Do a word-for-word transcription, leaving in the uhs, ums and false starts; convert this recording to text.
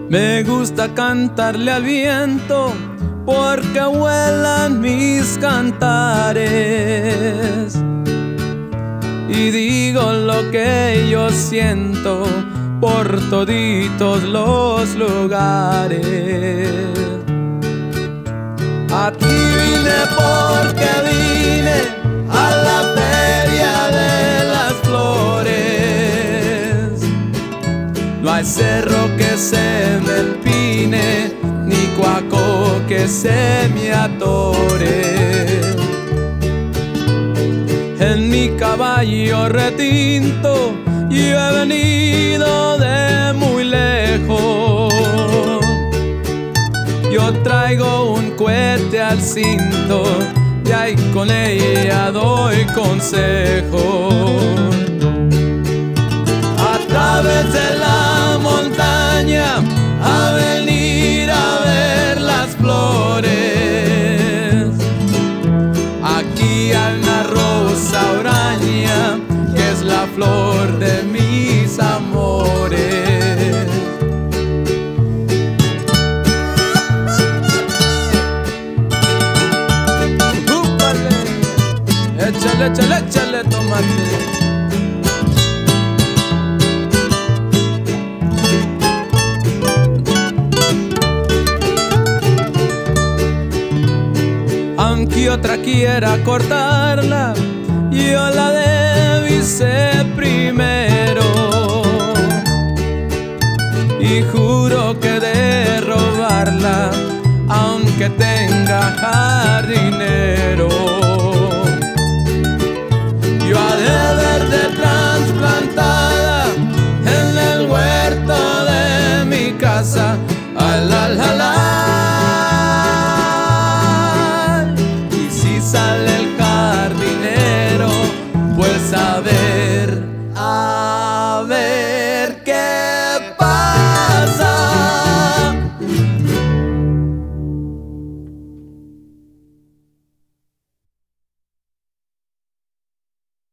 Me gusta cantarle al viento porque vuelan mis cantares y digo lo que yo siento por toditos los lugares. Aquí vine porque vine a la feria de las flores. No hay cerro que se me empine, ni cuaco que se me atore. En mi caballo retinto yo he venido de muy lejos. Yo traigo un cohete al cinto y ahí con ella doy consejo. A través de la montaña a venir a ver las flores. Aquí hay una rosa huraña que es la flor de mis amores. Échale, échale, échale tomate. Aunque otra quiera cortarla, yo la divisé primero. Y juro que de robarla, aunque tenga jardinero.